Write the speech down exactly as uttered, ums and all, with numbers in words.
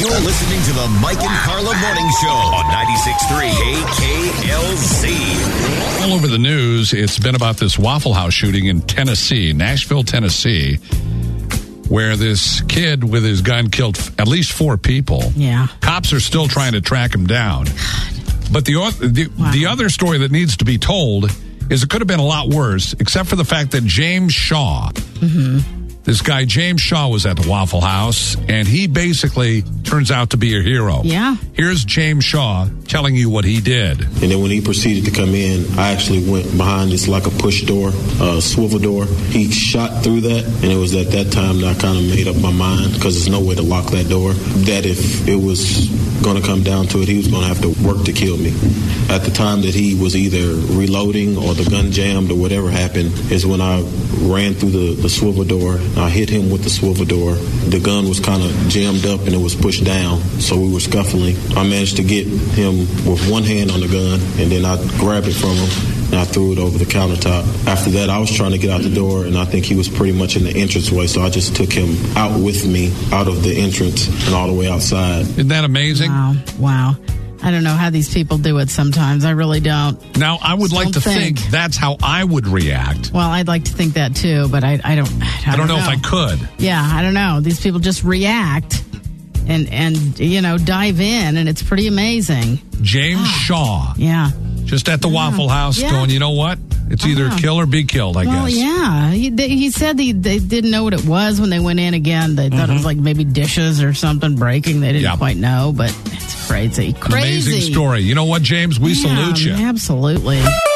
You're listening to the Mike and Carla Morning Show on ninety-six point three K K L Z. All over the news, it's been about this Waffle House shooting in Tennessee, Nashville, Tennessee, where this kid with his gun killed at least four people. Yeah. Cops are still trying to track him down. But the, the, Wow. the other story that needs to be told is it could have been a lot worse, except for the fact that James Shaw, Mm-hmm. this guy James Shaw was at the Waffle House, and he basically turns out to be a hero. Yeah. Here's James Shaw telling you what he did. And then when he proceeded to come in, I actually went behind this like a push door, uh, swivel door. He shot through that, and it was at that time that I kind of made up my mind, because there's no way to lock that door, that if it was going to come down to it, he was going to have to work to kill me. At the time that he was either reloading or the gun jammed or whatever happened is when I ran through the, the swivel door. I hit him with the swivel door. The gun was kind of jammed up and it was pushed down, so we were scuffling. I managed to get him with one hand on the gun, and then I grabbed it from him and I threw it over the countertop. After that, I was trying to get out the door, and I think he was pretty much in the entranceway, so I just took him out with me, out of the entrance and all the way outside. Isn't that amazing? Wow. Wow. I don't know how these people do it sometimes. I really don't. Now, I would Just like don't to think. think. that's how I would react. Well, I'd like to think that too, but I, I don't. I, I don't know, if I could. Yeah, I don't know. These people just react and and you know dive in, and it's pretty amazing. James Shaw, Yeah. just at the Waffle House, Yeah. going, you know what? It's either Uh-huh. kill or be killed, I Well, guess. yeah. He, they, he said they, they didn't know what it was when they went in again. They thought it was like maybe dishes or something breaking. They didn't Yep. quite know, but it's crazy. An Crazy. amazing story. You know what, James? We Yeah, salute you. Absolutely.